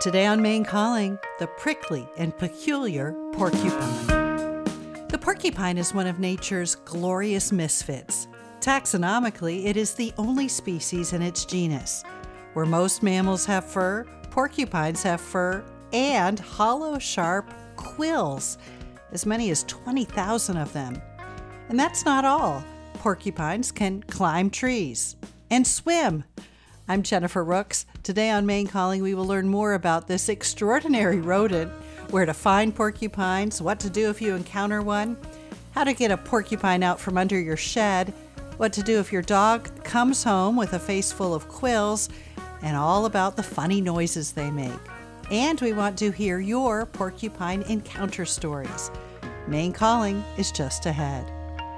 Today on Maine Calling, the prickly and peculiar porcupine. The porcupine is one of nature's glorious misfits. Taxonomically, it is the only species in its genus. Where most mammals have fur, porcupines have fur and hollow, sharp quills, as many as 20,000 of them. And that's not all. Porcupines can climb trees and swim. I'm Jennifer Rooks. Today on Maine Calling, we will learn more about this extraordinary rodent, where to find porcupines, what to do if you encounter one, how to get a porcupine out from under your shed, what to do if your dog comes home with a face full of quills, and all about the funny noises they make. And we want to hear your porcupine encounter stories. Maine Calling is just ahead.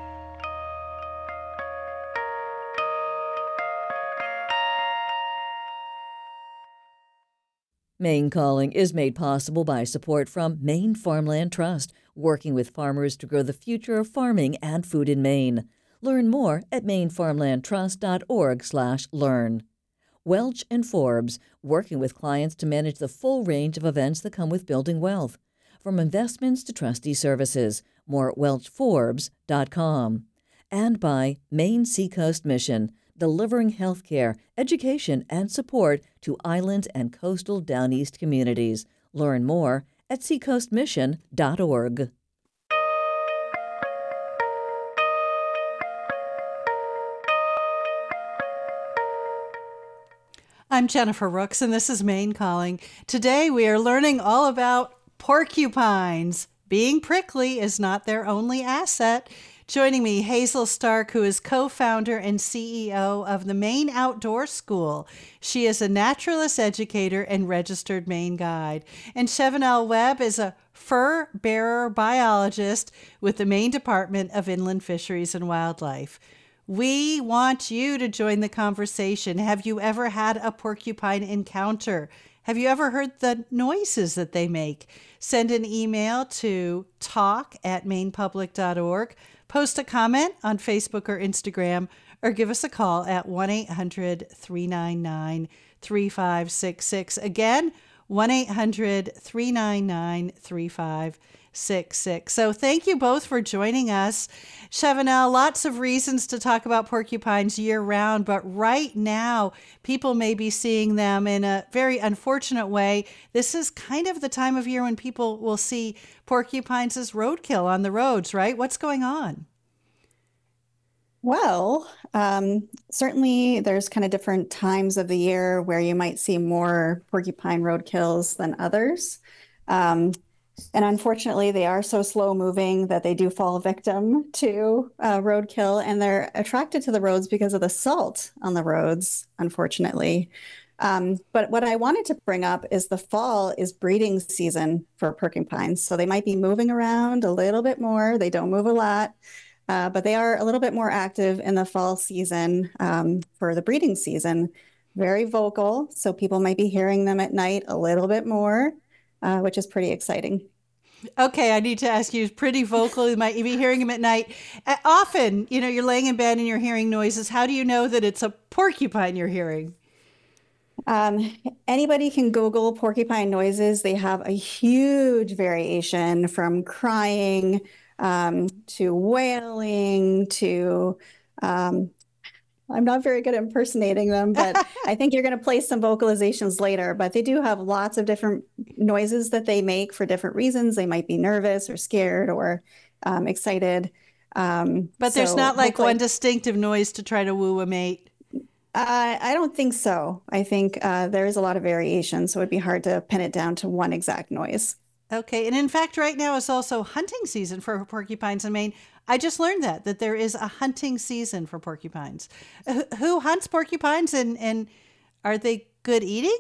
Maine Calling is made possible by support from Maine Farmland Trust, working with farmers to grow the future of farming and food in Maine. Learn more at mainfarmlandtrust.org/learn. Welch and Forbes, working with clients to manage the full range of events that come with building wealth. From investments to trustee services, more at welchforbes.com. And by Maine Seacoast Mission, delivering healthcare, education, and support to island and coastal Down East communities. Learn more at seacoastmission.org. I'm Jennifer Rooks, and this is Maine Calling. Today we are learning all about porcupines. Being prickly is not their only asset. Joining me, Hazel Stark, who is co-founder and CEO of the Maine Outdoor School. She is a naturalist educator and registered Maine guide. And Chevenelle Webb is a fur bearer biologist with the Maine Department of Inland Fisheries and Wildlife. We want you to join the conversation. Have you ever had a porcupine encounter? Have you ever heard the noises that they make? Send an email to talk@mainepublic.org. Post a comment on Facebook or Instagram, or give us a call at 1-800-399-3566. Again, 1-800-399-3566. So thank you both for joining us. Chevenelle, lots of reasons to talk about porcupines year-round, but right now, people may be seeing them in a very unfortunate way. This is kind of the time of year when people will see porcupines as roadkill on the roads, right? What's going on? Well, certainly there's kind of different times of the year where you might see more porcupine roadkills than others. And unfortunately, they are so slow moving that they do fall victim to roadkill, and they're attracted to the roads because of the salt on the roads, unfortunately. But what I wanted to bring up is the fall is breeding season for porcupines. So they might be moving around a little bit more. They don't move a lot, but they are a little bit more active in the fall season for the breeding season. Very vocal, so people might be hearing them at night a little bit more. Which is pretty exciting. Okay, I need to ask you, pretty vocal, you might be hearing them at night. Often, you're laying in bed and you're hearing noises. How do you know that it's a porcupine you're hearing? Anybody can Google porcupine noises. They have a huge variation from crying to wailing to I'm not very good at impersonating them, but I think you're going to play some vocalizations later. But they do have lots of different noises that they make for different reasons. They might be nervous or scared or excited. But there's not like one distinctive noise to try to woo a mate. I don't think so. I think there is a lot of variation, so it'd be hard to pin it down to one exact noise. Okay. And in fact, right now is also hunting season for porcupines in Maine. I just learned that there is a hunting season for porcupines. Who hunts porcupines, and are they good eating?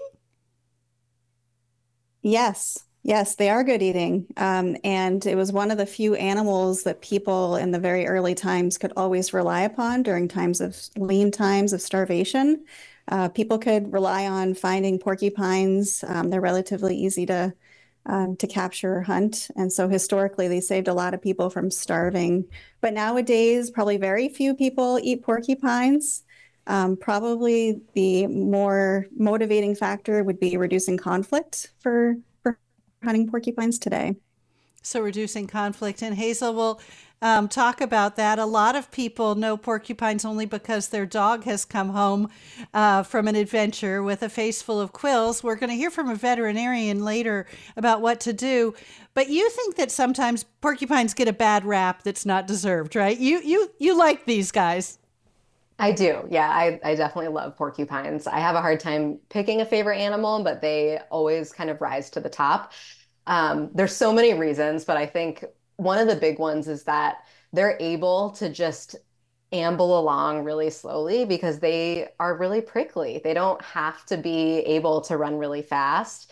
Yes, they are good eating. And it was one of the few animals that people in the very early times could always rely upon during times of lean times of starvation. People could rely on finding porcupines. They're relatively easy to capture or hunt. And so historically, they saved a lot of people from starving. But nowadays, probably very few people eat porcupines. Probably the more motivating factor would be reducing conflict for hunting porcupines today. So reducing conflict. And Hazel will talk about that. A lot of people know porcupines only because their dog has come home from an adventure with a face full of quills. We're going to hear from a veterinarian later about what to do. But you think that sometimes porcupines get a bad rap that's not deserved, right? You like these guys. I do. Yeah, I definitely love porcupines. I have a hard time picking a favorite animal, but they always kind of rise to the top. There's so many reasons, but I think one of the big ones is that they're able to just amble along really slowly because they are really prickly. They don't have to be able to run really fast.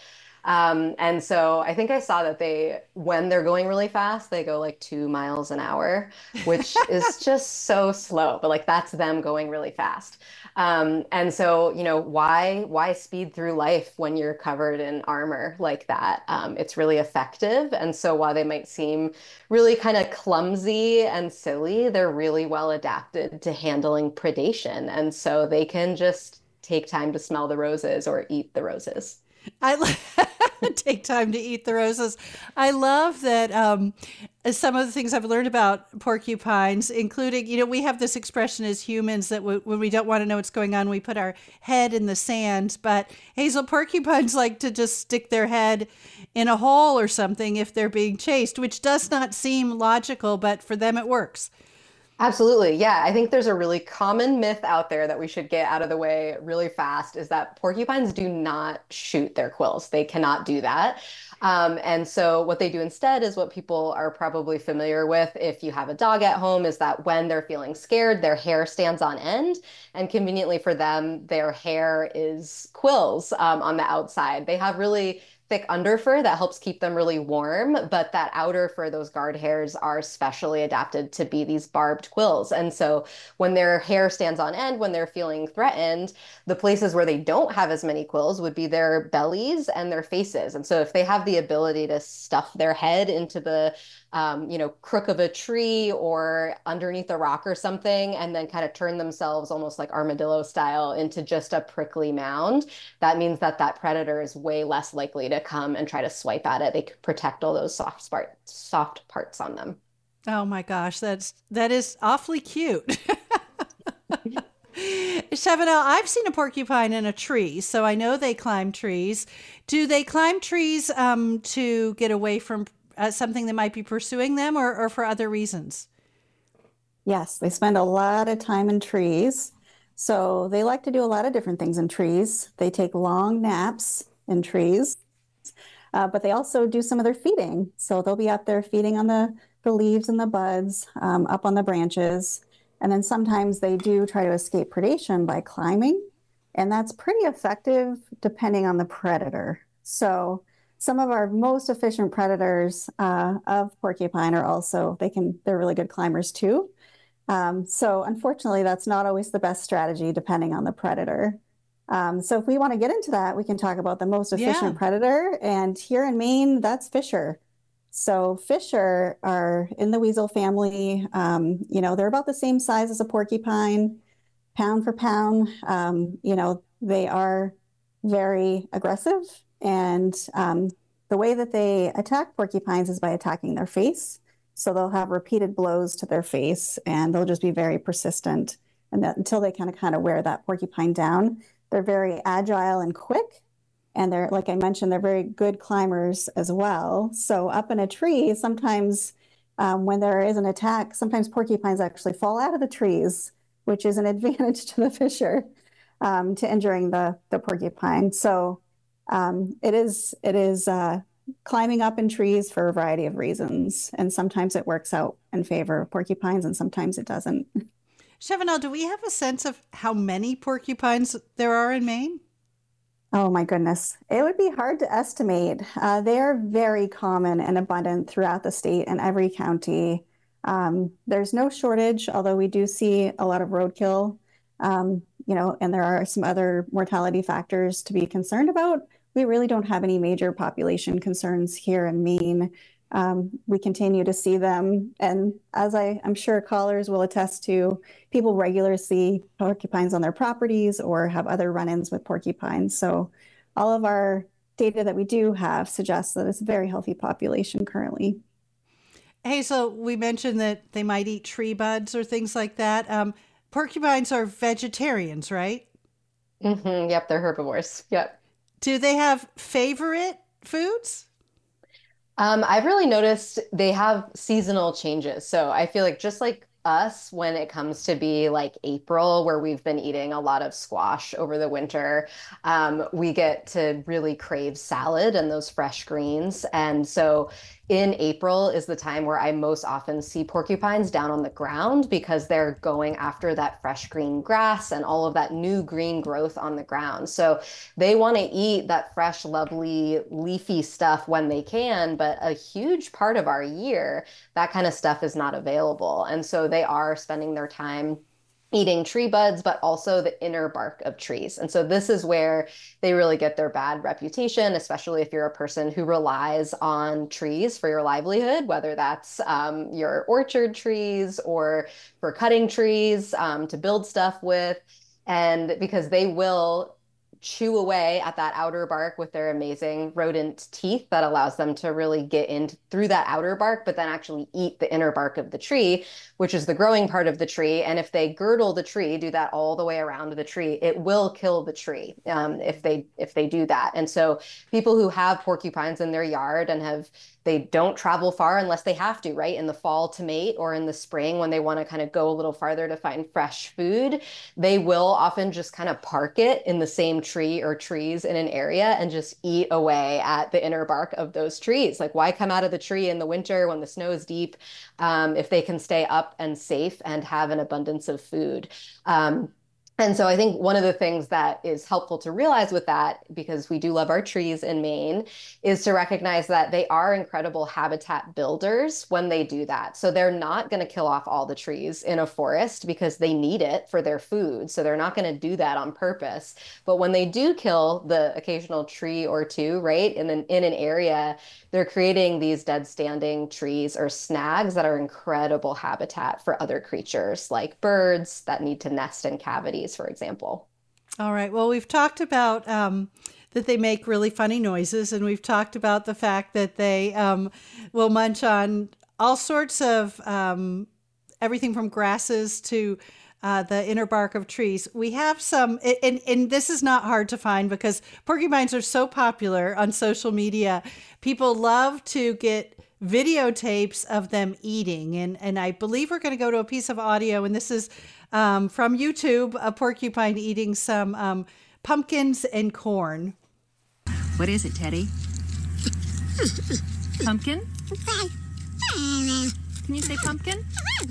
And so I think I saw that when they're going really fast, they go like 2 miles an hour, which is just so slow, but like that's them going really fast. And so, why speed through life when you're covered in armor like that? It's really effective. And so while they might seem really kind of clumsy and silly, they're really well adapted to handling predation. And so they can just take time to smell the roses or eat the roses. I take time to eat the roses. I love that some of the things I've learned about porcupines, including, we have this expression as humans that when we don't want to know what's going on, we put our head in the sand. But Hazel, porcupines like to just stick their head in a hole or something if they're being chased, which does not seem logical, but for them it works. Absolutely. Yeah. I think there's a really common myth out there that we should get out of the way really fast is that porcupines do not shoot their quills. They cannot do that. And so what they do instead is what people are probably familiar with if you have a dog at home is that when they're feeling scared, their hair stands on end. And conveniently for them, their hair is quills on the outside. They have really thick under fur that helps keep them really warm, but that outer fur, those guard hairs, are specially adapted to be these barbed quills. And so when their hair stands on end, when they're feeling threatened, the places where they don't have as many quills would be their bellies and their faces. And so if they have the ability to stuff their head into the crook of a tree or underneath a rock or something, and then kind of turn themselves almost like armadillo style into just a prickly mound, that means that that predator is way less likely to come and try to swipe at it. They could protect all those soft parts on them. Oh my gosh, that is awfully cute. Chavanel, I've seen a porcupine in a tree, so I know they climb trees. Do they climb trees to get away from something that might be pursuing them or for other reasons? Yes, they spend a lot of time in trees. So they like to do a lot of different things in trees. They take long naps in trees, but they also do some of their feeding. So they'll be up there feeding on the leaves and the buds, up on the branches. And then sometimes they do try to escape predation by climbing. And that's pretty effective depending on the predator. So some of our most efficient predators of porcupine are also, they're really good climbers too. So unfortunately, that's not always the best strategy depending on the predator. So if we want to get into that, we can talk about the most efficient predator. And here in Maine, that's fisher. So fisher are in the weasel family. They're about the same size as a porcupine, pound for pound. They are very aggressive. And the way that they attack porcupines is by attacking their face. So they'll have repeated blows to their face and they'll just be very persistent. And that until they kind of wear that porcupine down, they're very agile and quick. And they're, like I mentioned, they're very good climbers as well. So up in a tree, sometimes when there is an attack, sometimes porcupines actually fall out of the trees, which is an advantage to the fisher to injuring the porcupine. So it is climbing up in trees for a variety of reasons. And sometimes it works out in favor of porcupines and sometimes it doesn't. Chavanel, do we have a sense of how many porcupines there are in Maine? Oh my goodness. It would be hard to estimate. They are very common and abundant throughout the state and every county. There's no shortage, although we do see a lot of roadkill, and there are some other mortality factors to be concerned about. We really don't have any major population concerns here in Maine. we continue to see them. And as I'm sure callers will attest to, people regularly see porcupines on their properties or have other run-ins with porcupines. So all of our data that we do have suggests that it's a very healthy population currently. Hazel, we mentioned that they might eat tree buds or things like that. Porcupines are vegetarians, right? Yep, they're herbivores. Yep. Do they have favorite foods? I've really noticed they have seasonal changes. So I feel like just like us, when it comes to be like April, where we've been eating a lot of squash over the winter, we get to really crave salad and those fresh greens. And so in April is the time where I most often see porcupines down on the ground because they're going after that fresh green grass and all of that new green growth on the ground. So they want to eat that fresh, lovely, leafy stuff when they can, but a huge part of our year, that kind of stuff is not available. And so they are spending their time eating tree buds, but also the inner bark of trees. And so this is where they really get their bad reputation, especially if you're a person who relies on trees for your livelihood, whether that's your orchard trees or for cutting trees to build stuff with. And because they will chew away at that outer bark with their amazing rodent teeth that allows them to really get in through that outer bark, but then actually eat the inner bark of the tree, which is the growing part of the tree. And if they girdle the tree, do that all the way around the tree, it will kill the tree if they do that. And so people who have porcupines in their yard and they don't travel far unless they have to, right? In the fall to mate or in the spring when they want to kind of go a little farther to find fresh food, they will often just kind of park it in the same tree or trees in an area and just eat away at the inner bark of those trees. Like, why come out of the tree in the winter when the snow is deep if they can stay up and safe and have an abundance of food? And so I think one of the things that is helpful to realize with that, because we do love our trees in Maine, is to recognize that they are incredible habitat builders when they do that. So they're not going to kill off all the trees in a forest because they need it for their food. So they're not going to do that on purpose. But when they do kill the occasional tree or two, right, in an area, they're creating these dead standing trees or snags that are incredible habitat for other creatures like birds that need to nest in cavities, for example. All right. Well, we've talked about that they make really funny noises, and we've talked about the fact that they will munch on all sorts of everything from grasses to the inner bark of trees. We have some, and this is not hard to find because porcupines are so popular on social media. People love to get videotapes of them eating. And I believe we're going to go to a piece of audio, and this is from YouTube, a porcupine eating some pumpkins and corn. What is it, Teddy? Pumpkin? Can you say pumpkin?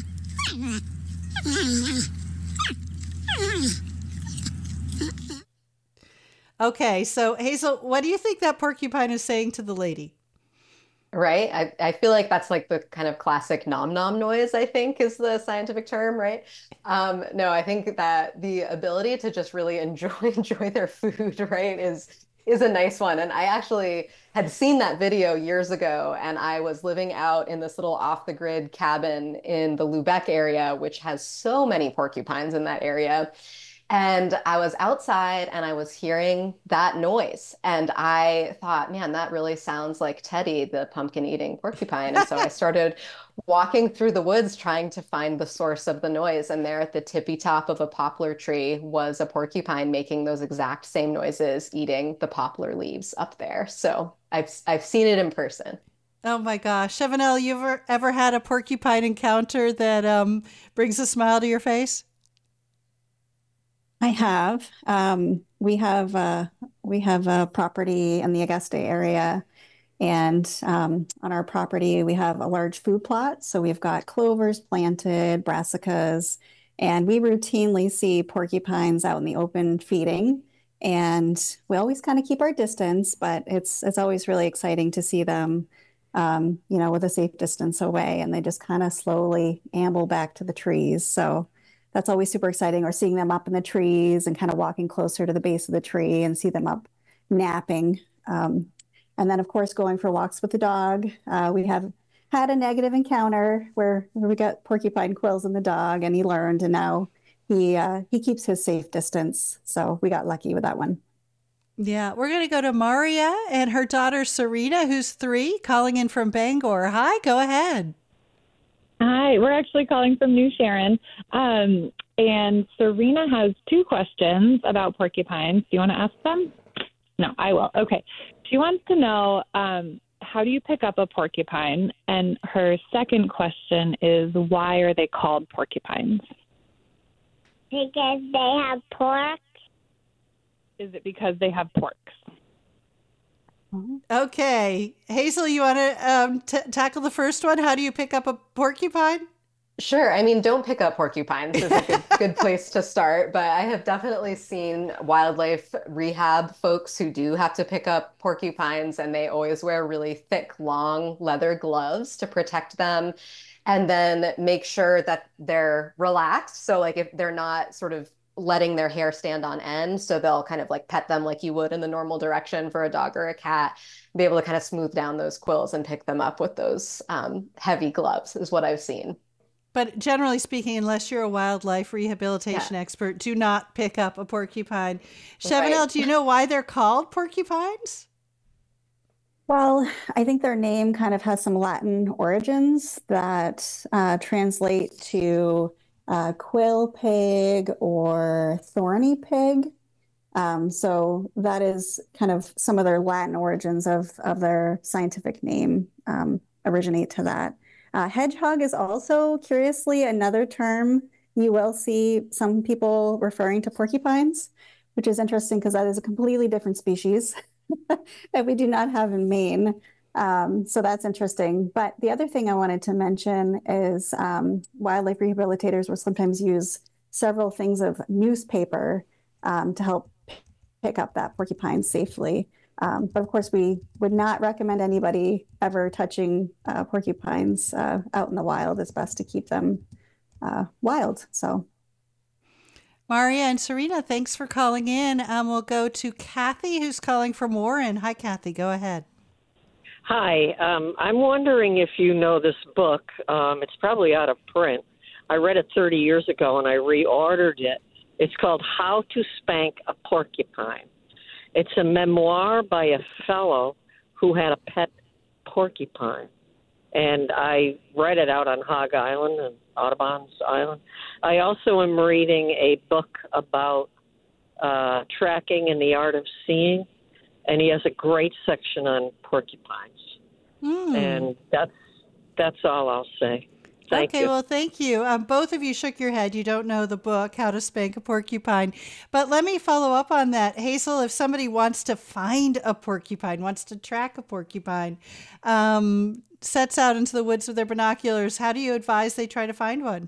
Okay, so Hazel, what do you think that porcupine is saying to the lady? Right. I feel like that's like the kind of classic nom nom noise, I think is the scientific term, right? No, I think that the ability to just really enjoy their food, right, is a nice one. And I actually had seen that video years ago, and I was living out in this little off the grid cabin in the Lubec area, which has so many porcupines in that area. And I was outside and I was hearing that noise. And I thought, man, that really sounds like Teddy, the pumpkin eating porcupine. And so I started walking through the woods trying to find the source of the noise. And there at the tippy top of a poplar tree was a porcupine making those exact same noises, eating the poplar leaves up there. So I've seen it in person. Oh my gosh. Chevanel, you ever had a porcupine encounter that brings a smile to your face? I have. We have a property in the Augusta area, and on our property we have a large food plot. So we've got clovers planted, brassicas, and we routinely see porcupines out in the open feeding. And we always kind of keep our distance, but it's always really exciting to see them, with a safe distance away, and they just kind of slowly amble back to the trees. So that's always super exciting, or seeing them up in the trees and kind of walking closer to the base of the tree and see them up napping. And then, of course, going for walks with the dog. We have had a negative encounter where we got porcupine quills in the dog, and he learned, and now he keeps his safe distance. So we got lucky with that one. Yeah, we're going to go to Maria and her daughter Serena, who's 3, calling in from Bangor. Hi, go ahead. Hi, we're actually calling from New Sharon. And Serena has 2 questions about porcupines. Do you want to ask them? No, I will. Okay. She wants to know, how do you pick up a porcupine? And her second question is, why are they called porcupines? Because they have pork. Is it because they have porks? Okay. Hazel, you want to tackle the first one? How do you pick up a porcupine? Sure. I mean, don't pick up porcupines is a good place to start, but I have definitely seen wildlife rehab folks who do have to pick up porcupines, and they always wear really thick, long leather gloves to protect them, and then make sure that they're relaxed. So like if they're not sort of letting their hair stand on end, so they'll kind of like pet them like you would in the normal direction for a dog or a cat, be able to kind of smooth down those quills and pick them up with those heavy gloves is what I've seen. But generally speaking, unless you're a wildlife rehabilitation expert, do not pick up a porcupine. Chevanel, do you know why they're called porcupines? Well, I think their name kind of has some Latin origins that translate to quill pig or thorny pig. So that is kind of some of their Latin origins of their scientific name originate to that. Hedgehog is also, curiously, another term you will see some people referring to porcupines, which is interesting because that is a completely different species that we do not have in Maine. So that's interesting. But the other thing I wanted to mention is wildlife rehabilitators will sometimes use several things of newspaper to help pick up that porcupine safely. But of course, we would not recommend anybody ever touching porcupines out in the wild. It's best to keep them wild. So, Maria and Serena, thanks for calling in. We'll go to Kathy, who's calling from Warren. Hi, Kathy. Go ahead. Hi. I'm wondering if you know this book. It's probably out of print. I read it 30 years ago, and I reordered it. It's called How to Spank a Porcupine. It's a memoir by a fellow who had a pet porcupine. And I read it out on Hog Island and Audubon's Island. I also am reading a book about tracking and the art of seeing. And he has a great section on porcupines. And that's all I'll say. Thank you. Well, thank you. Both of you shook your head. You don't know the book, How to Spank a Porcupine. But let me follow up on that. Hazel, if somebody wants to find a porcupine, wants to track a porcupine, sets out into the woods with their binoculars, how do you advise they try to find one?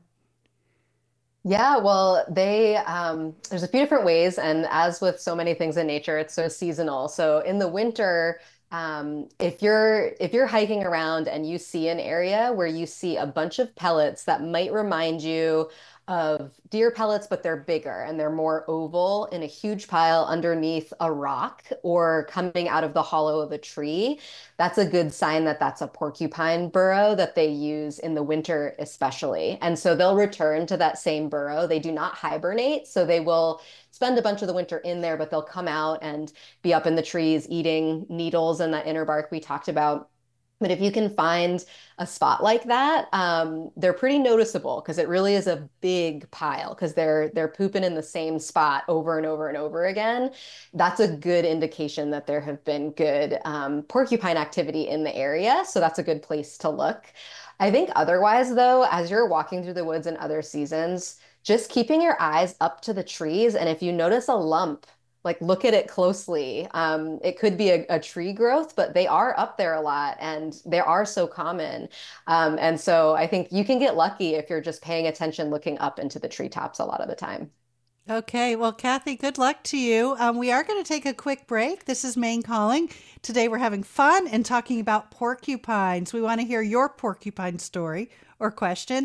Yeah, well, there's a few different ways. And as with so many things in nature, it's so seasonal. So in the winter, if you're hiking around and you see an area where you see a bunch of pellets that might remind you of deer pellets, but they're bigger and they're more oval in a huge pile underneath a rock or coming out of the hollow of a tree, that's a good sign that that's a porcupine burrow that they use in the winter especially. And so they'll return to that same burrow. They do not hibernate, so they will spend a bunch of the winter in there, but they'll come out and be up in the trees eating needles and that inner bark we talked about. But if you can find a spot like that, they're pretty noticeable because it really is a big pile because they're pooping in the same spot over and over and over again. That's a good indication that there have been good porcupine activity in the area. So that's a good place to look. I think otherwise, though, as you're walking through the woods in other seasons, just keeping your eyes up to the trees. And if you notice a lump, like look at it closely. It could be a tree growth, but they are up there a lot and they are so common. And so I think you can get lucky if you're just paying attention, looking up into the treetops a lot of the time. Okay. Well, Kathy, good luck to you. We are going to take a quick break. This is Maine Calling. Today we're having fun and talking about porcupines. We want to hear your porcupine story or question.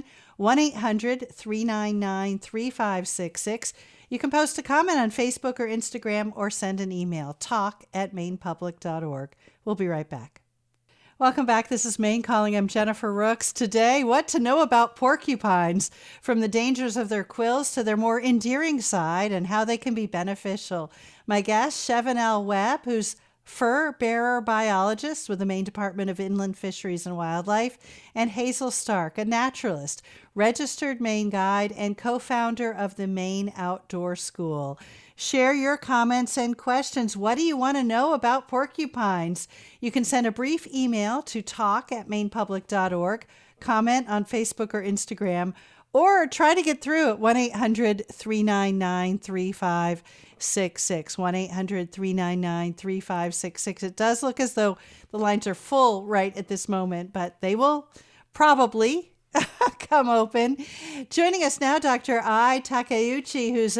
1-800-399-3566. You can post a comment on Facebook or Instagram or send an email, talk@mainepublic.org. We'll be right back. Welcome back. This is Maine Calling. I'm Jennifer Rooks. Today, what to know about porcupines, from the dangers of their quills to their more endearing side and how they can be beneficial. My guest, Chevenel Webb, who's fur bearer biologist with the Maine Department of Inland Fisheries and Wildlife, and Hazel Stark, a naturalist, registered Maine guide, and co-founder of the Maine Outdoor School. Share your comments and questions. What do you want to know about porcupines? You can send a brief email to talk@mainepublic.org, comment on Facebook or Instagram, or try to get through at 1-800-399-3566, 1-800-399-3566. It does look as though the lines are full right at this moment, but they will probably come open. Joining us now, Dr. Ai Takeuchi, who's a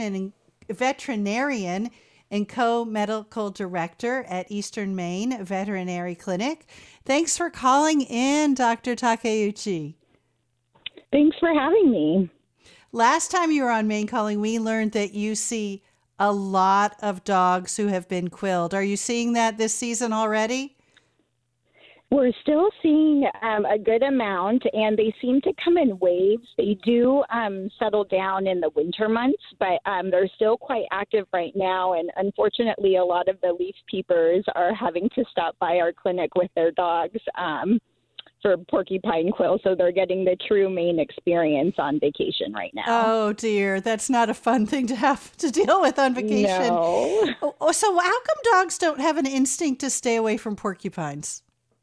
veterinarian and co-medical director at Eastern Maine Veterinary Clinic. Thanks for calling in, Dr. Takeuchi. Thanks for having me. Last time you were on Maine Calling, we learned that you see a lot of dogs who have been quilled. Are you seeing that this season already? We're still seeing a good amount, and they seem to come in waves. They do settle down in the winter months, but they're still quite active right now. And unfortunately, a lot of the leaf peepers are having to stop by our clinic with their dogs for porcupine quill. So they're getting the true Maine experience on vacation right now. Oh, dear. That's not a fun thing to have to deal with on vacation. No. So how come dogs don't have an instinct to stay away from porcupines?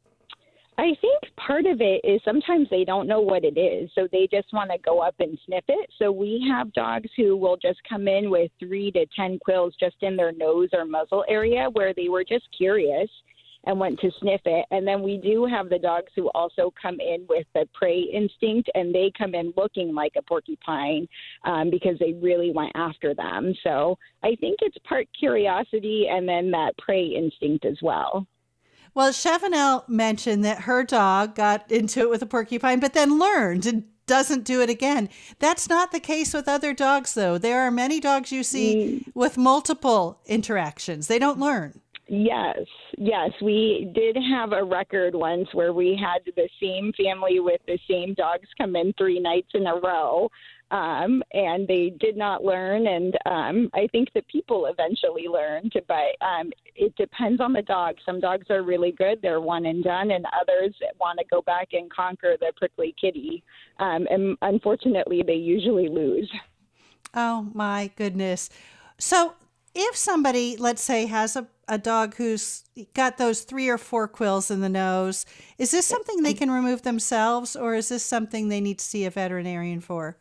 I think part of it is sometimes they don't know what it is, so they just want to go up and sniff it. So we have dogs who will just come in with 3 to 10 quills just in their nose or muzzle area where they were just curious and went to sniff it. And then we do have the dogs who also come in with the prey instinct, and they come in looking like a porcupine because they really went after them. So I think it's part curiosity and then that prey instinct as well. Well, Chevenel mentioned that her dog got into it with a porcupine, but then learned and doesn't do it again. That's not the case with other dogs, though. There are many dogs you see with multiple interactions. They don't learn. Yes. We did have a record once where we had the same family with the same dogs come in 3 nights in a row. And they did not learn. And I think the people eventually learned, but it depends on the dog. Some dogs are really good. They're one and done, and others want to go back and conquer the prickly kitty. And unfortunately, they usually lose. Oh, my goodness. So if somebody, let's say, has a dog who's got those 3 or 4 quills in the nose, is this something they can remove themselves, or is this something they need to see a veterinarian for?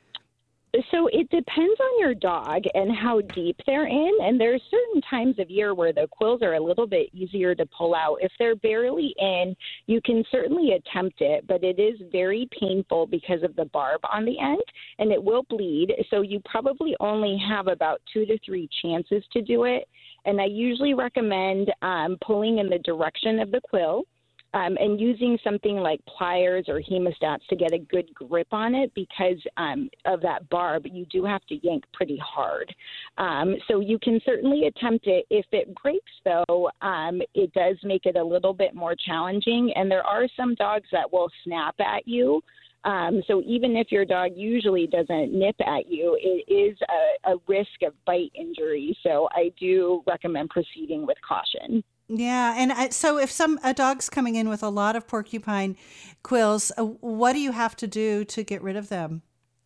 So it depends on your dog and how deep they're in. And there's certain times of year where the quills are a little bit easier to pull out. If they're barely in, you can certainly attempt it, but it is very painful because of the barb on the end, and it will bleed. So you probably only have about 2 to 3 chances to do it. And I usually recommend pulling in the direction of the quill. And using something like pliers or hemostats to get a good grip on it because of that barb, you do have to yank pretty hard. So you can certainly attempt it. If it breaks, though, it does make it a little bit more challenging. And there are some dogs that will snap at you. So even if your dog usually doesn't nip at you, it is a risk of bite injury. So I do recommend proceeding with caution. Yeah, and so if a dog's coming in with a lot of porcupine quills, what do you have to do to get rid of them?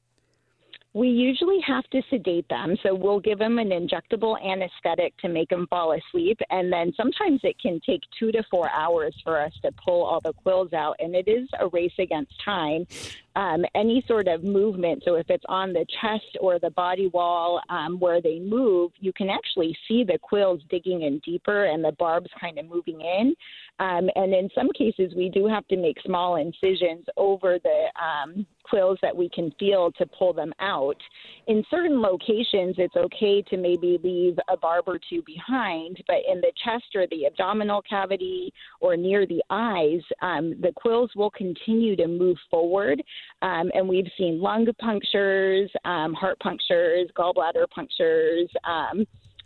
We usually have to sedate them. So we'll give them an injectable anesthetic to make them fall asleep. And then sometimes it can take 2 to 4 hours for us to pull all the quills out. And it is a race against time. Any sort of movement, so if it's on the chest or the body wall where they move, you can actually see the quills digging in deeper and the barbs kind of moving in. And in some cases, we do have to make small incisions over the quills that we can feel to pull them out. In certain locations, it's okay to maybe leave a barb or 2 behind, but in the chest or the abdominal cavity or near the eyes, the quills will continue to move forward. And we've seen lung punctures, heart punctures, gallbladder punctures,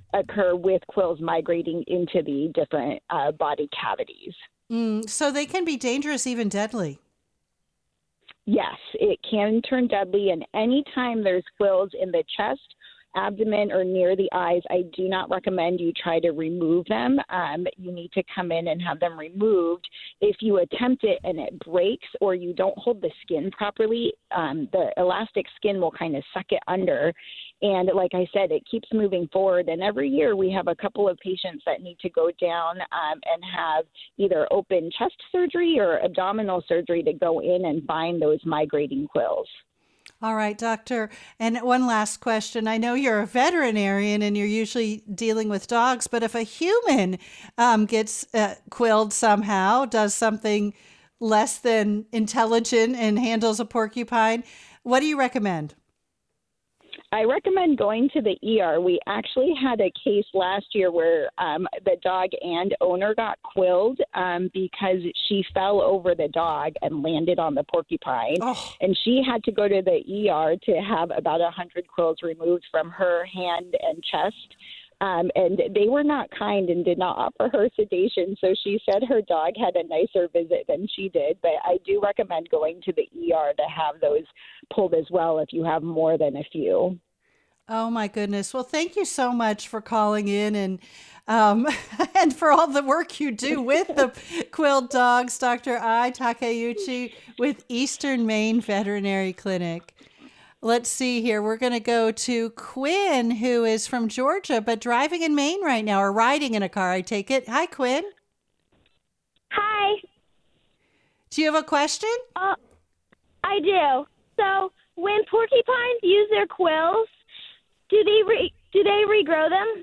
occur with quills migrating into the different body cavities. So they can be dangerous, even deadly. Yes, it can turn deadly, and anytime there's quills in the chest, abdomen, or near the eyes, I do not recommend you try to remove them. You need to come in and have them removed. If you attempt it and it breaks or you don't hold the skin properly, the elastic skin will kind of suck it under. And like I said, it keeps moving forward. And every year we have a couple of patients that need to go down and have either open chest surgery or abdominal surgery to go in and find those migrating quills. All right, doctor. And one last question. I know you're a veterinarian and you're usually dealing with dogs, but if a human gets quilled somehow, does something less than intelligent and handles a porcupine, what do you recommend? I recommend going to the ER. We actually had a case last year where the dog and owner got quilled because she fell over the dog and landed on the porcupine. Oh. And she had to go to the ER to have about 100 quills removed from her hand and chest. And they were not kind and did not offer her sedation. So she said her dog had a nicer visit than she did. But I do recommend going to the ER to have those pulled as well if you have more than a few. Oh my goodness. Well, thank you so much for calling in and and for all the work you do with the quilled dogs, Dr. Ai Takeuchi with Eastern Maine Veterinary Clinic. Let's see here. We're going to go to Quinn, who is from Georgia, but driving in Maine right now, or riding in a car, I take it. Hi, Quinn. Hi. Do you have a question? I do. So when porcupines use their quills, do they regrow them?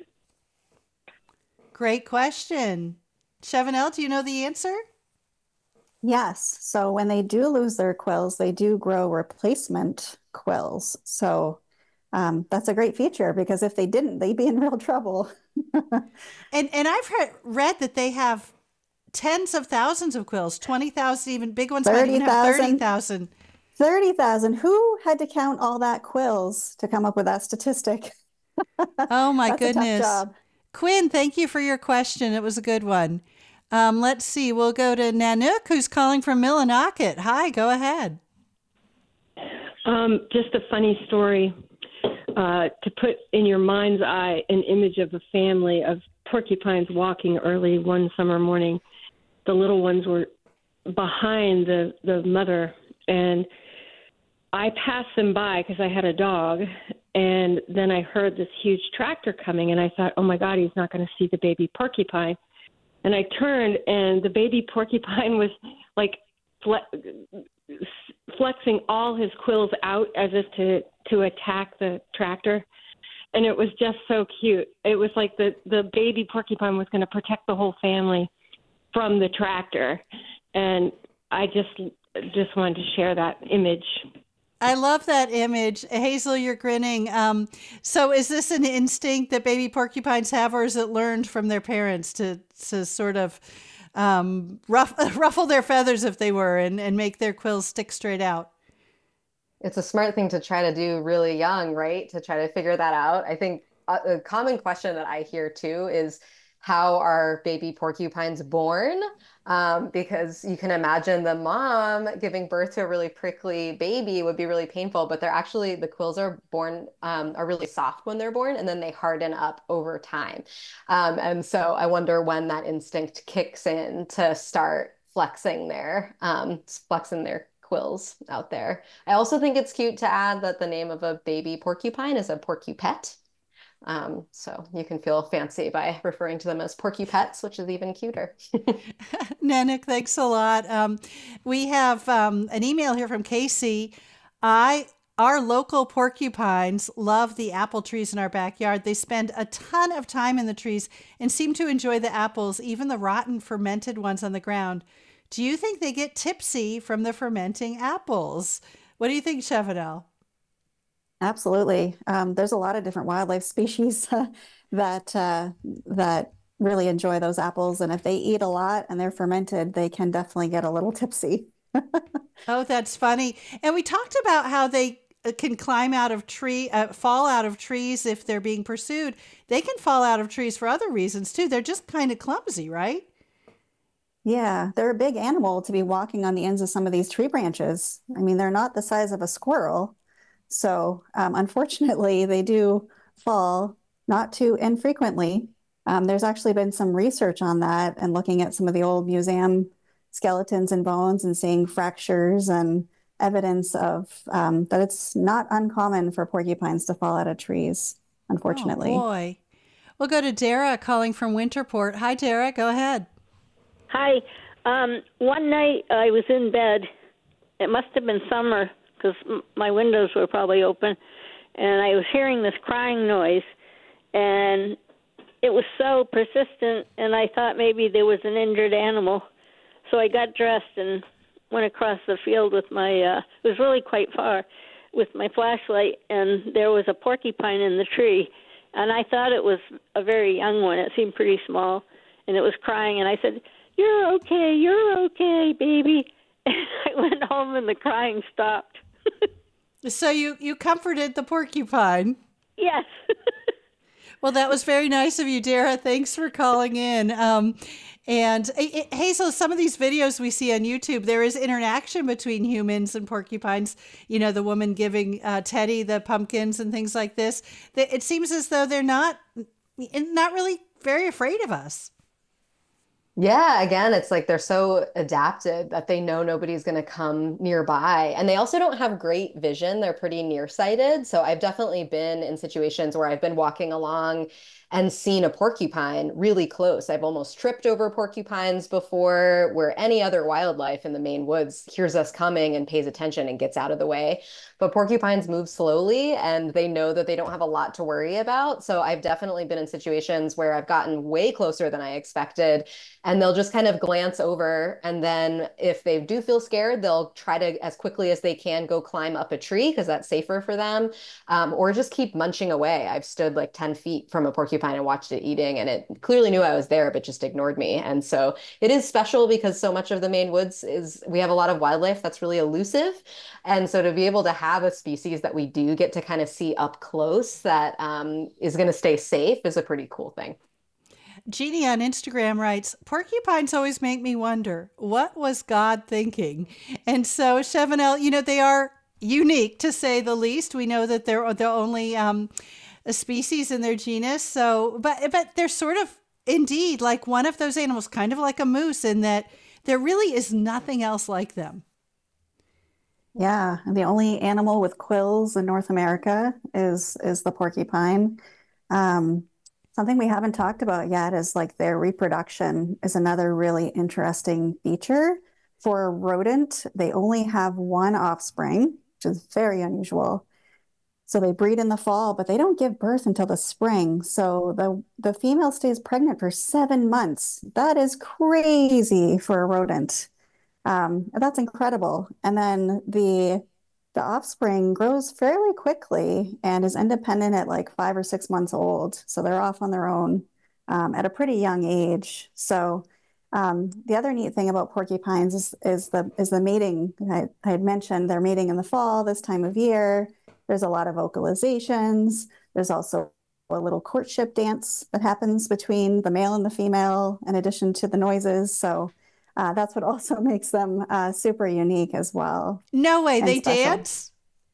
Great question. Chevanel, do you know the answer? Yes. So when they do lose their quills, they do grow replacement quills. So that's a great feature because if they didn't, they'd be in real trouble. And I've read that they have tens of thousands of quills, 20,000, even big ones might even have 30,000. 30,000. Who had to count all that quills to come up with that statistic? Oh my That's goodness. a tough job. Quinn, thank you for your question. It was a good one. Let's see. We'll go to Nanook, who's calling from Millinocket. Hi, go ahead. Just a funny story to put in your mind's eye an image of a family of porcupines walking early one summer morning. The little ones were behind the mother, and I passed them by because I had a dog, and then I heard this huge tractor coming, and I thought, oh, my God, he's not going to see the baby porcupine. And I turned, and the baby porcupine was like flexing all his quills out as if to attack the tractor. And it was just so cute. It was like the baby porcupine was going to protect the whole family from the tractor. And I just wanted to share that image. I love that image. Hazel, you're grinning. So is this an instinct that baby porcupines have, or is it learned from their parents to sort of ruffle their feathers, if they were, and make their quills stick straight out? It's a smart thing to try to do really young, right? To try to figure that out. I think a common question that I hear too is, how are baby porcupines born? Because you can imagine the mom giving birth to a really prickly baby would be really painful, but the quills are born, are really soft when they're born, and then they harden up over time. And so I wonder when that instinct kicks in to start flexing their quills out there. I also think it's cute to add that the name of a baby porcupine is a porcupette. So you can feel fancy by referring to them as porcupets, which is even cuter. Nanook, thanks a lot. We have an email here from Casey. Our local porcupines love the apple trees in our backyard. They spend a ton of time in the trees and seem to enjoy the apples, even the rotten fermented ones on the ground. Do you think they get tipsy from the fermenting apples? What do you think, Chevanel? Absolutely. There's a lot of different wildlife species that really enjoy those apples. And if they eat a lot and they're fermented, they can definitely get a little tipsy. Oh, that's funny. And we talked about how they can climb out of fall out of trees if they're being pursued, they can fall out of trees for other reasons too. They're just kind of clumsy, right? Yeah, they're a big animal to be walking on the ends of some of these tree branches. I mean, they're not the size of a squirrel. So, unfortunately, they do fall not too infrequently. There's actually been some research on that and looking at some of the old museum skeletons and bones and seeing fractures and evidence of that it's not uncommon for porcupines to fall out of trees, unfortunately. Oh, boy. We'll go to Dara calling from Winterport. Hi, Dara. Go ahead. Hi. One night I was in bed. It must have been summer because my windows were probably open, and I was hearing this crying noise, and it was so persistent, and I thought maybe there was an injured animal. So I got dressed and went across the field with my, it was really quite far, with my flashlight, and there was a porcupine in the tree, and I thought it was a very young one. It seemed pretty small, and it was crying, and I said, you're okay, baby. And I went home and the crying stopped. So you comforted the porcupine. Yes. Well, that was very nice of you, Dara. Thanks for calling in. And Hazel, some of these videos we see on YouTube, there is interaction between humans and porcupines. You know, the woman giving Teddy the pumpkins and things like this. It seems as though they're not really very afraid of us. Yeah, again, it's like they're so adapted that they know nobody's going to come nearby. And they also don't have great vision. They're pretty nearsighted. So I've definitely been in situations where I've been walking along and seen a porcupine really close. I've almost tripped over porcupines before, where any other wildlife in the Maine woods hears us coming and pays attention and gets out of the way. But porcupines move slowly and they know that they don't have a lot to worry about. So I've definitely been in situations where I've gotten way closer than I expected, and they'll just kind of glance over. And then if they do feel scared, they'll try to, as quickly as they can, go climb up a tree because that's safer for them, or just keep munching away. I've stood like 10 feet from a porcupine and watched it eating, and it clearly knew I was there, but just ignored me. And so it is special because so much of the Maine woods we have a lot of wildlife that's really elusive. And so to be able to have a species that we do get to kind of see up close that is going to stay safe is a pretty cool thing. Jeannie on Instagram writes, porcupines always make me wonder, what was God thinking? And so, Chevanel, they are unique to say the least. We know that they're the only a species in their genus. So, but they're sort of indeed like one of those animals, kind of like a moose, in that there really is nothing else like them. Yeah, and the only animal with quills in North America is the porcupine. Something we haven't talked about yet is like their reproduction is another really interesting feature. For a rodent, they only have one offspring, which is very unusual. So they breed in the fall, but they don't give birth until the spring. So the female stays pregnant for 7 months. That is crazy for a rodent. That's incredible. And then the offspring grows fairly quickly and is independent at like 5 or 6 months old. So they're off on their own at a pretty young age. So the other neat thing about porcupines is the mating. I had mentioned they're mating in the fall, this time of year. There's a lot of vocalizations. There's also a little courtship dance that happens between the male and the female, in addition to the noises. So that's what also makes them super unique as well. No way, they special. dance?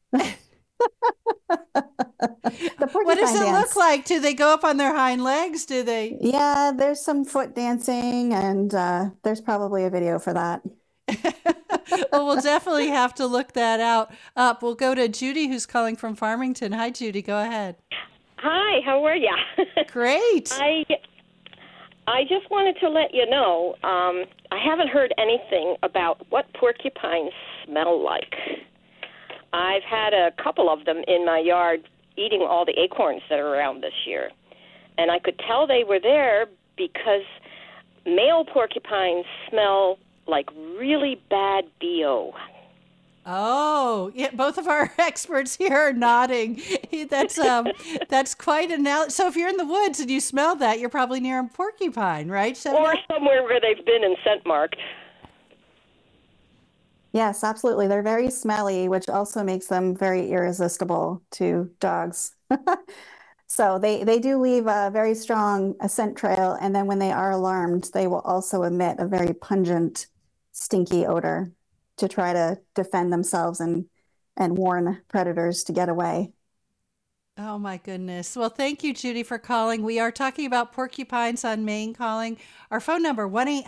What does it look like? Do they go up on their hind legs? Do they? Yeah, there's some foot dancing, and there's probably a video for that. Well, we'll definitely have to look that up. We'll go to Judy, who's calling from Farmington. Hi, Judy. Go ahead. Hi, how are you? Great. I just wanted to let you know, I haven't heard anything about what porcupines smell like. I've had a couple of them in my yard eating all the acorns that are around this year. And I could tell they were there because male porcupines smell like really bad BO. Oh, yeah, both of our experts here are nodding. That's quite so if you're in the woods and you smell that, you're probably near a porcupine, right? Or somewhere where they've been and scent marked. Yes, absolutely. They're very smelly, which also makes them very irresistible to dogs. So they do leave a very strong scent trail, and then when they are alarmed, they will also emit a very pungent, stinky odor to try to defend themselves and warn predators to get away. Oh my goodness. Well, thank you, Judy, for calling. We are talking about porcupines on Maine Calling. Our phone number,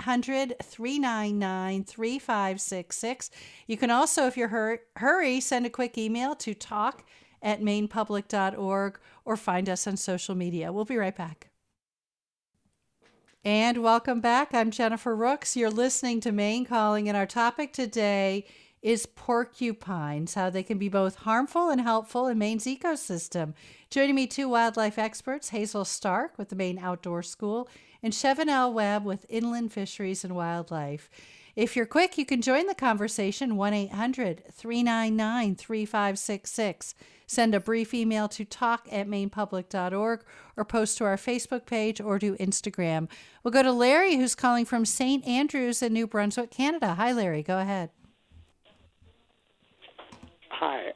1-800-399-3566. You can also, if you're hurry, send a quick email to talk@mainepublic.org or find us on social media. We'll be right back. And welcome back. I'm Jennifer Rooks. You're listening to Maine Calling, and our topic today is porcupines, how they can be both harmful and helpful in Maine's ecosystem. Joining me, two wildlife experts, Hazel Stark with the Maine Outdoor School and Chevanel Webb with Inland Fisheries and Wildlife. If you're quick, you can join the conversation, 1-800-399-3566. Send a brief email to talk@mainepublic.org or post to our Facebook page or to Instagram. We'll go to Larry, who's calling from St. Andrews in New Brunswick, Canada. Hi, Larry. Go ahead. Hi.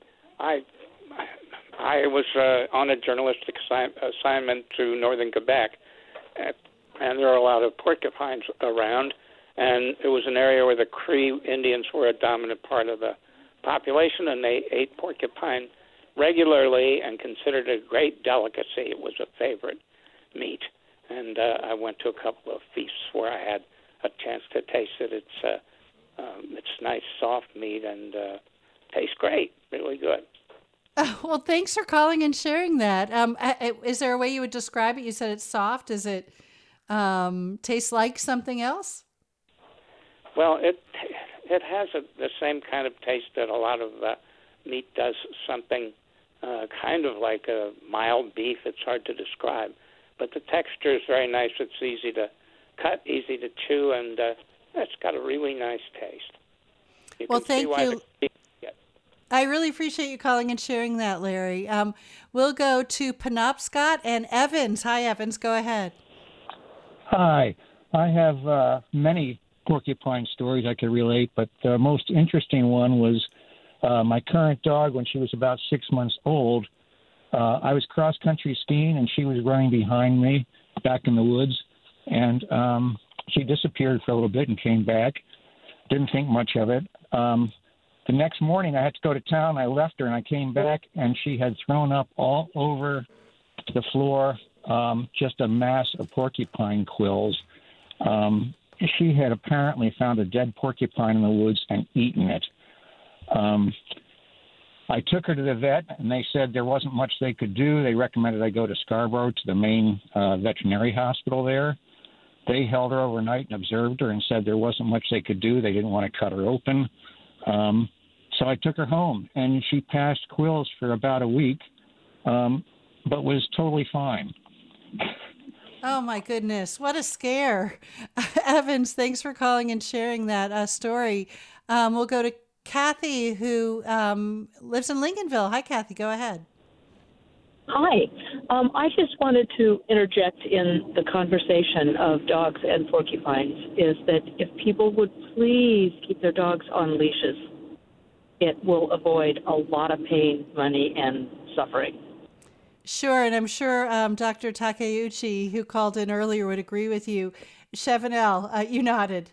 I was on a journalistic assignment to northern Quebec, and there are a lot of porcupines around, and it was an area where the Cree Indians were a dominant part of the population, and they ate porcupine regularly and considered it a great delicacy. It was a favorite meat, and I went to a couple of feasts where I had a chance to taste it. It's nice, soft meat, and tastes great, really good. Well, thanks for calling and sharing that. Is there a way you would describe it? You said it's soft. Is it taste like something else? Well, it has the same kind of taste that a lot of meat does, something kind of like a mild beef. It's hard to describe, but the texture is very nice. It's easy to cut, easy to chew, and it's got a really nice taste. Well, thank you. I really appreciate you calling and sharing that, Larry. We'll go to Penobscot and Evans. Hi, Evans. Go ahead. Hi. I have many porcupine stories I could relate, but the most interesting one was my current dog when she was about 6 months old. I was cross-country skiing, and she was running behind me back in the woods, and she disappeared for a little bit and came back. Didn't think much of it. The next morning, I had to go to town. I left her, and I came back, and she had thrown up all over the floor, just a mass of porcupine quills. She had apparently found a dead porcupine in the woods and eaten it. I took her to the vet, and they said there wasn't much they could do. They recommended I go to Scarborough to the main veterinary hospital there. They held her overnight and observed her and said there wasn't much they could do. They didn't want to cut her open. So I took her home, and she passed quills for about a week, but was totally fine. Oh, my goodness. What a scare. Evans, thanks for calling and sharing that story. We'll go to Kathy, who lives in Lincolnville. Hi, Kathy. Go ahead. Hi. I just wanted to interject in the conversation of dogs and porcupines is that if people would please keep their dogs on leashes, it will avoid a lot of pain, money, and suffering. Sure, and I'm sure Dr. Takeuchi, who called in earlier, would agree with you. Chevanel, you nodded.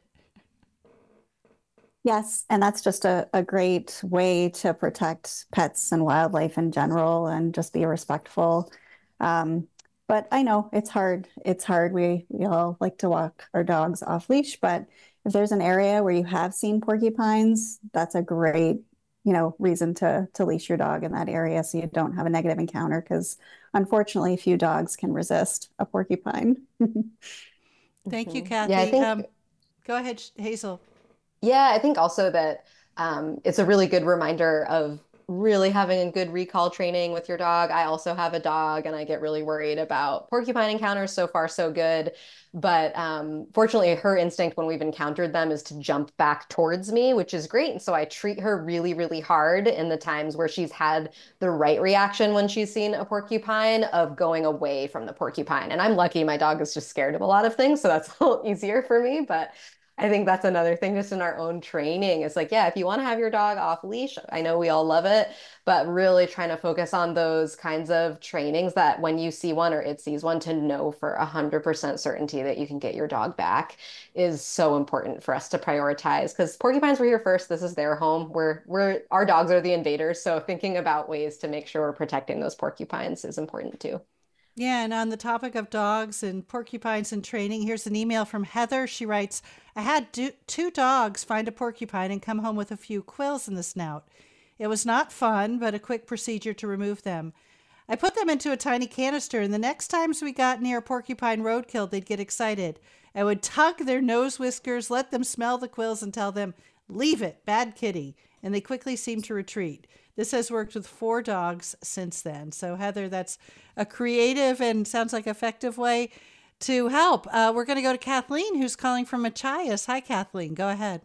Yes, and that's just a great way to protect pets and wildlife in general and just be respectful. But I know it's hard. It's hard. We all like to walk our dogs off leash, but if there's an area where you have seen porcupines, that's a great reason to leash your dog in that area so you don't have a negative encounter, because unfortunately few dogs can resist a porcupine. Thank you, Kathy. Yeah, I think, go ahead, Hazel. Yeah, I think also that it's a really good reminder of really having a good recall training with your dog. I also have a dog, and I get really worried about porcupine encounters. So far, so good. But fortunately, her instinct when we've encountered them is to jump back towards me, which is great. And so I treat her really, really hard in the times where she's had the right reaction when she's seen a porcupine of going away from the porcupine. And I'm lucky my dog is just scared of a lot of things, so that's a little easier for me. But I think that's another thing just in our own training. It's like, yeah, if you want to have your dog off leash, I know we all love it, but really trying to focus on those kinds of trainings that when you see one or it sees one, to know for 100% certainty that you can get your dog back is so important for us to prioritize, because porcupines were here first. This is their home. Our dogs are the invaders. So thinking about ways to make sure we're protecting those porcupines is important too. Yeah, and on the topic of dogs and porcupines and training, here's an email from Heather. She writes, I had two dogs find a porcupine and come home with a few quills in the snout. It was not fun, but a quick procedure to remove them. I put them into a tiny canister, and the next times we got near a porcupine roadkill, they'd get excited. I would tug their nose whiskers, let them smell the quills, and tell them, leave it, bad kitty, and they quickly seemed to retreat. This has worked with 4 dogs since then. So, Heather, that's a creative and sounds like effective way to help. We're going to go to Kathleen, who's calling from Machias. Hi, Kathleen. Go ahead.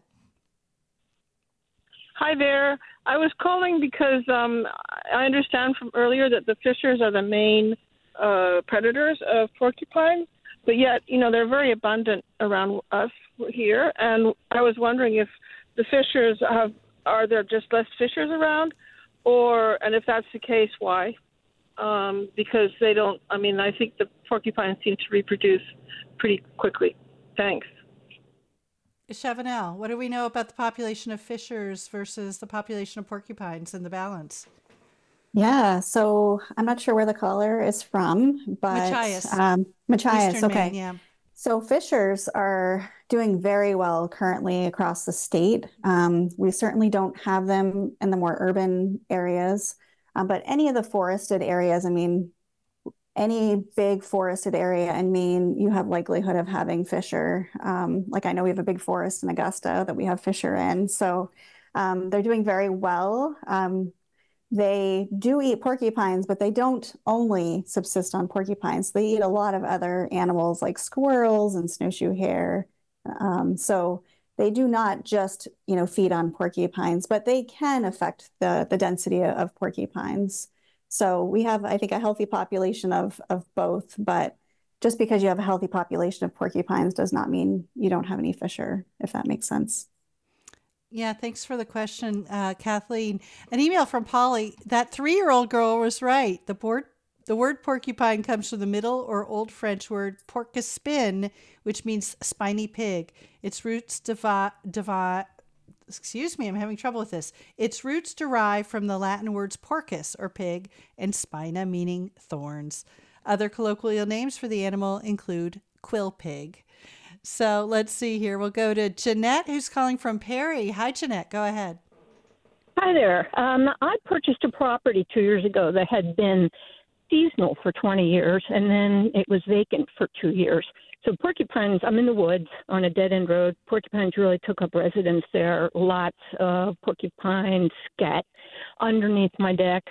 Hi there. I was calling because I understand from earlier that the fishers are the main predators of porcupines, but yet, they're very abundant around us here. And I was wondering if the fishers are there just less fishers around? And if that's the case, why? Because they don't, I think the porcupines seem to reproduce pretty quickly. Thanks. Chevanel, what do we know about the population of fishers versus the population of porcupines and the balance? Yeah, so I'm not sure where the caller is from, but Machias. Machias, Eastern okay. Maine, yeah. So fishers are doing very well currently across the state. We certainly don't have them in the more urban areas, but any of the forested areas, any big forested area in Maine, you have likelihood of having fisher. Like I know we have a big forest in Augusta that we have fisher in. So they're doing very well. They do eat porcupines, but they don't only subsist on porcupines. They eat a lot of other animals like squirrels and snowshoe hare. So they do not just, feed on porcupines, but they can affect the density of porcupines. So we have, I think, a healthy population of both, but just because you have a healthy population of porcupines does not mean you don't have any fisher, if that makes sense. Yeah, thanks for the question, Kathleen. An email from Polly. That 3-year-old girl was right. The word porcupine comes from the Middle or Old French word porc-espin, which means spiny pig. Its roots excuse me, I'm having trouble with this. Its roots derive from the Latin words porcus, or pig, and spina, meaning thorns. Other colloquial names for the animal include quill pig. So let's see here. We'll go to Jeanette, who's calling from Perry. Hi, Jeanette. Go ahead. Hi there. I purchased a property 2 years ago that had been seasonal for 20 years, and then it was vacant for 2 years. So porcupines, I'm in the woods on a dead-end road. Porcupines really took up residence there. Lots of porcupine scat underneath my deck.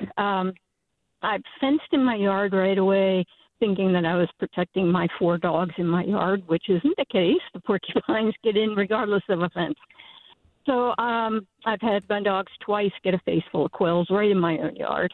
I fenced in my yard right away, thinking that I was protecting my 4 dogs in my yard, which isn't the case. The porcupines get in regardless of a fence. So I've had my dogs twice get a face full of quills right in my own yard.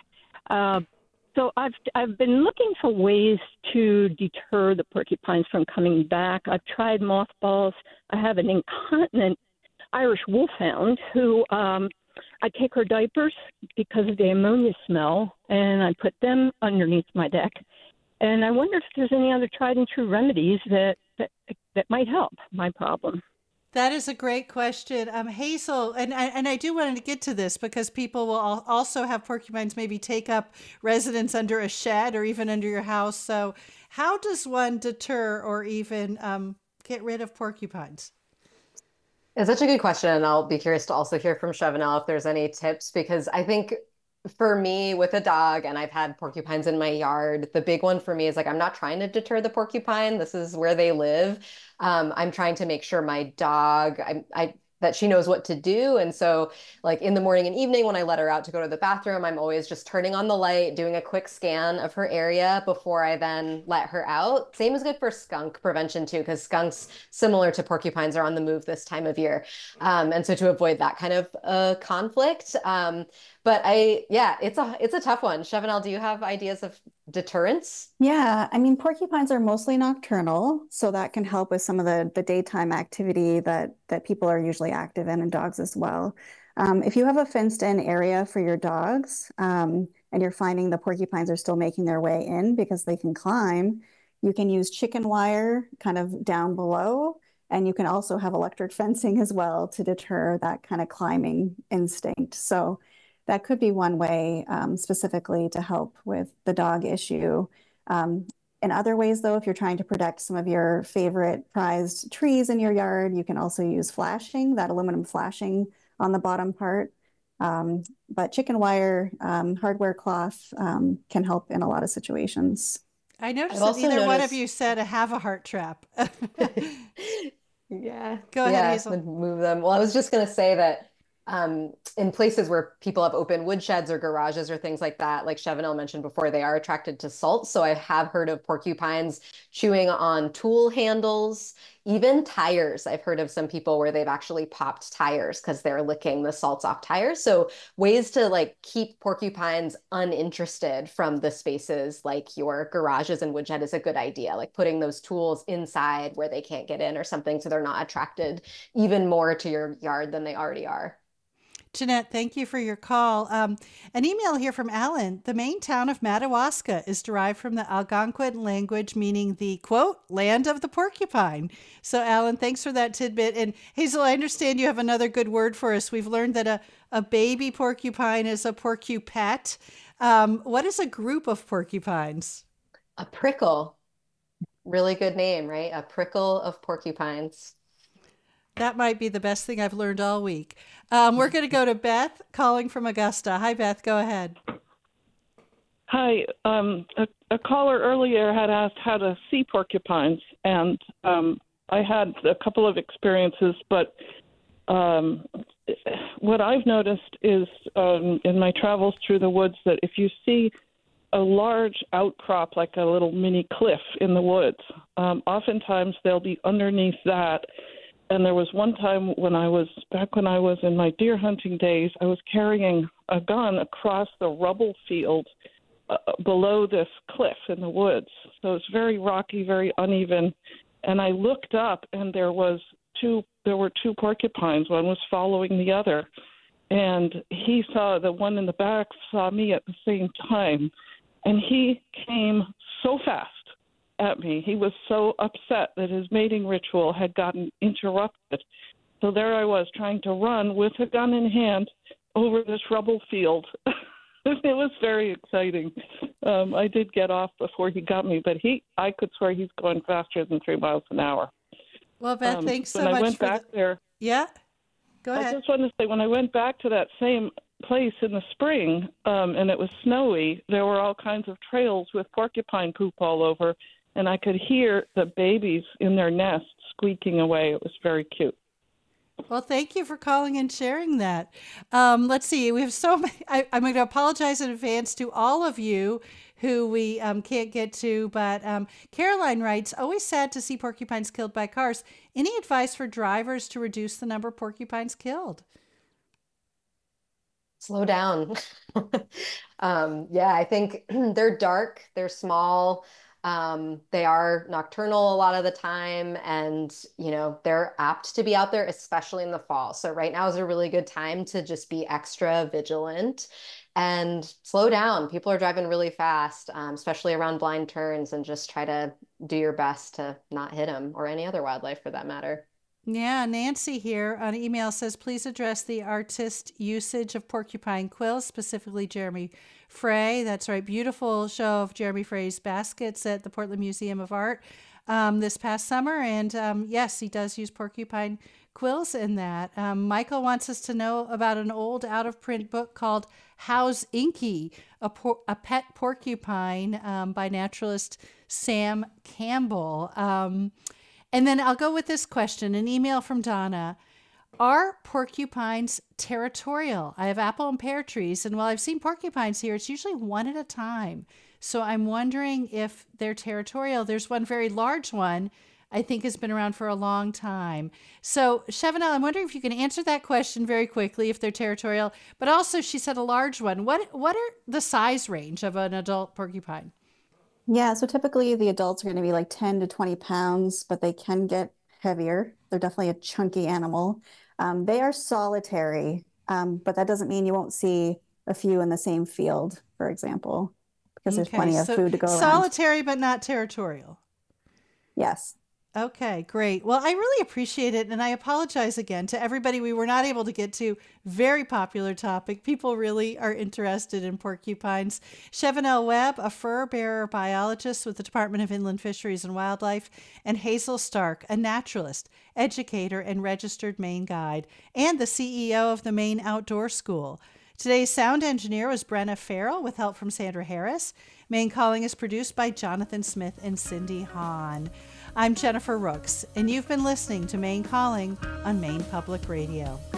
So I've been looking for ways to deter the porcupines from coming back. I've tried mothballs. I have an incontinent Irish wolfhound who I take her diapers because of the ammonia smell, and I put them underneath my deck. And I wonder if there's any other tried and true remedies that might help my problem. That is a great question. Hazel, and I do want to get to this because people will also have porcupines maybe take up residence under a shed or even under your house. So how does one deter or even get rid of porcupines? It's such a good question. And I'll be curious to also hear from Chevanel if there's any tips, because I think for me with a dog, and I've had porcupines in my yard, the big one for me is like, I'm not trying to deter the porcupine. This is where they live. I'm trying to make sure my dog, that she knows what to do. And so like in the morning and evening, when I let her out to go to the bathroom, I'm always just turning on the light, doing a quick scan of her area before I then let her out. Same is good for skunk prevention too, because skunks, similar to porcupines, are on the move this time of year. And so to avoid that kind of conflict. But it's a tough one. Chevanel, do you have ideas of deterrence? Yeah, I mean, porcupines are mostly nocturnal, so that can help with some of the daytime activity that people are usually active in, and dogs as well. If you have a fenced-in area for your dogs, and you're finding the porcupines are still making their way in because they can climb, you can use chicken wire kind of down below, and you can also have electric fencing as well to deter that kind of climbing instinct. So that could be one way, specifically to help with the dog issue. Um, in other ways, though, if you're trying to protect some of your favorite prized trees in your yard, you can also use flashing, that aluminum flashing on the bottom part. But chicken wire, hardware cloth, can help in a lot of situations. I noticed I've that also neither one of noticed, you said have a heart trap. yeah, Go ahead, Hazel. would move them. Well, I was just going to say that in places where people have open woodsheds or garages or things like that, like Chevanel mentioned before, they are attracted to salt. So I have heard of porcupines chewing on tool handles, even tires. I've heard of some people where they've actually popped tires because they're licking the salts off tires. So ways to like keep porcupines uninterested from the spaces like your garages and woodshed is a good idea. Like putting those tools inside where they can't get in or something so they're not attracted even more to your yard than they already are. Jeanette, thank you for your call. An email here from Alan. The main town of Madawaska is derived from the Algonquin language, meaning the, quote, land of the porcupine. So, Alan, thanks for that tidbit. And Hazel, I understand you have another good word for us. We've learned that a baby porcupine is a porcupet. What is a group of porcupines? A prickle. Really good name, right? A prickle of porcupines. That might be the best thing I've learned all week. We're going to go to Beth calling from Augusta. Hi, Beth. Go ahead. Hi. A caller earlier had asked how to see porcupines, and I had a couple of experiences, but what I've noticed is in my travels through the woods that if you see a large outcrop, like a little mini cliff in the woods, oftentimes they'll be underneath that. And there was one time when I was in my deer hunting days, I was carrying a gun across the rubble field below this cliff in the woods. So it's very rocky, very uneven. And I looked up, and there were two porcupines. One was following the other. And the one in the back saw me at the same time. And he came so fast at me. He was so upset that his mating ritual had gotten interrupted. So there I was trying to run with a gun in hand over this rubble field. It was very exciting. I did get off before he got me, but I could swear he's going faster than 3 miles an hour. Well, Beth, thanks so when much I went for back there. Yeah, go ahead. I just wanted to say, when I went back to that same place in the spring, and it was snowy, there were all kinds of trails with porcupine poop all over, and I could hear the babies in their nests squeaking away. It was very cute. Well, thank you for calling and sharing that. Let's see. We have so many. I'm going to apologize in advance to all of you who we can't get to, but Caroline writes, always sad to see porcupines killed by cars. Any advice for drivers to reduce the number of porcupines killed? Slow down. Yeah, I think they're dark, they're small. They are nocturnal a lot of the time, and they're apt to be out there, especially in the fall. So right now is a really good time to just be extra vigilant and slow down. People are driving really fast, especially around blind turns, and just try to do your best to not hit them or any other wildlife for that matter. Yeah, Nancy here on email says, please address the artist usage of porcupine quills, specifically Jeremy Frey. That's right. Beautiful show of Jeremy Frey's baskets at the Portland Museum of Art this past summer. And yes, he does use porcupine quills in that. Michael wants us to know about an old out-of-print book called How's Inky, a Pet Porcupine by naturalist Sam Campbell. And then I'll go with this question, an email from Donna. Are porcupines territorial? I have apple and pear trees, and while I've seen porcupines here, it's usually one at a time. So I'm wondering if they're territorial. There's one very large one I think has been around for a long time. So Chevanel, I'm wondering if you can answer that question very quickly, if they're territorial. But also, she said a large one. What are the size range of an adult porcupine? Yeah, so typically the adults are going to be like 10 to 20 pounds, but they can get heavier. They're definitely a chunky animal. They are solitary, but that doesn't mean you won't see a few in the same field, for example, because there's Okay, plenty of so food to go around. solitary but not territorial. Yes. Okay, great. Well, I really appreciate it. And I apologize again to everybody we were not able to get to. Very popular topic. People really are interested in porcupines. Chevenel Webb, a fur bearer biologist with the Department of Inland Fisheries and Wildlife, and Hazel Stark, a naturalist, educator, and registered Maine guide, and the CEO of the Maine Outdoor School. Today's sound engineer was Brenna Farrell with help from Sandra Harris. Maine Calling is produced by Jonathan Smith and Cindy Hahn. I'm Jennifer Rooks, and you've been listening to Maine Calling on Maine Public Radio.